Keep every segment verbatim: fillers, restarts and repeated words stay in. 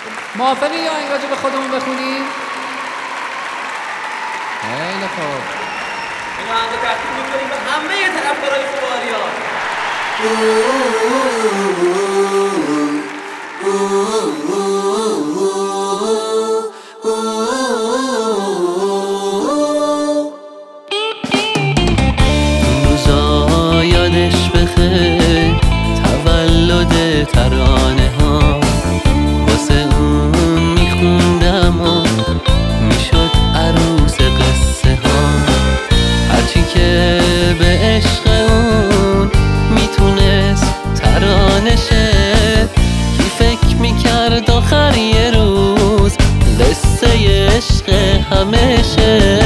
موافقی یا این راجع به خودمون بخونیم؟ خیلی خوب. این آهنگ تقدیم می‌کنیم به همه طرفدارای خوب آریان. روزا یادش بخیر تولد ترانه ها، واسه اون میخوندم و میشد عروس قصه ها. هرچی که به عشق اون میتونست ترانه شه، کی فکر میکرد آخر یه روز قصه عشق همه شه.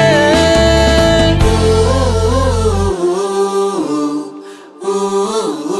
Ooh.